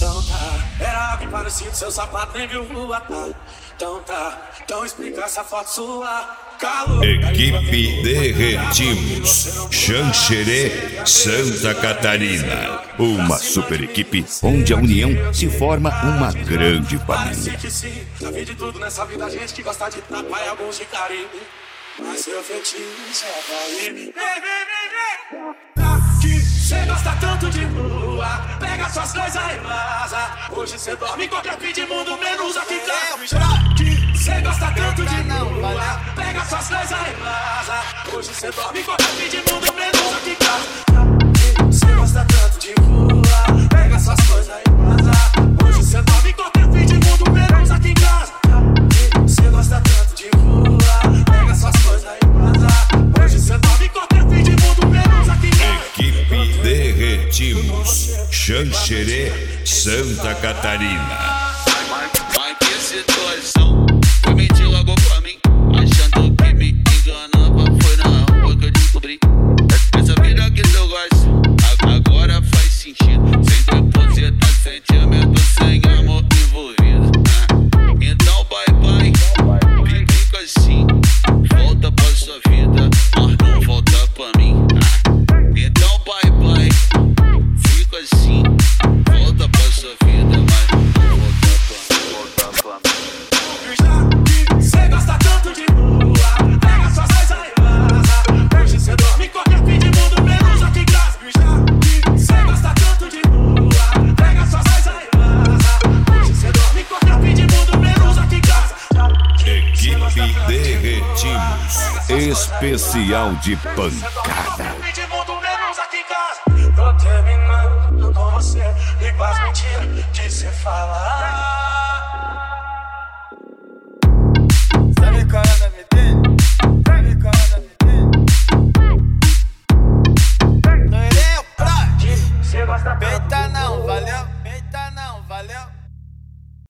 Então tá, era algo parecido, seu sapato nem viu rua, tá? Então tá, então explica essa foto sua. Calor. Equipe Derretimos, Xanxerê, Santa Catarina. Uma super equipe onde a união se forma uma grande família. Que sim, já vi de tudo nessa vida, gente que gosta de tapa e alguns de carinho. Mas seu feitiço é cair. Que cê gosta tanto de rua, pega suas coisas e vaza. Hoje cê dorme em qualquer fim de mundo, menos aqui em casa. Que cê gosta tanto de rua, pega suas coisas e vaza. Hoje cê dorme em qualquer fim de mundo, menos aqui em casa. Que cê gosta tanto de rua, pega suas coisas e vaza. Hoje cê dorme em qualquer fim de mundo, menos aqui em casa. Que cê gosta tanto de rua, pega suas coisas e vaza. Hoje cê dorme em qualquer fim de mundo, menos aqui em casa. Equipe Derretimos, Xanxerê, Santa Catarina. Mas que situação, foi mentir logo pra mim, achando que me enganava, foi na rua que eu descobri. Essa vida que eu gosto, agora faz sentido, sem depositar sentimento, sem amor envolvido. Então bye bye, fica assim, volta pra sua vida, mas não volta pra mim. Então bye bye, fica assim, volta pra sua vida, mas não volta pra mim. Cê gosta tanto de rua, pega suas coisas e vaza. Hoje cê dorme em qualquer fim de mundo, menos aqui em casa. Cê gosta tanto de rua, pega suas coisas e vaza. Hoje cê dorme em qualquer fim de mundo, menos aqui em casa. Equipe Derretimos, especial de pancada. Fim de mundo, menos aqui em casa. Tô terminando com você e com as mentiras que cê fala.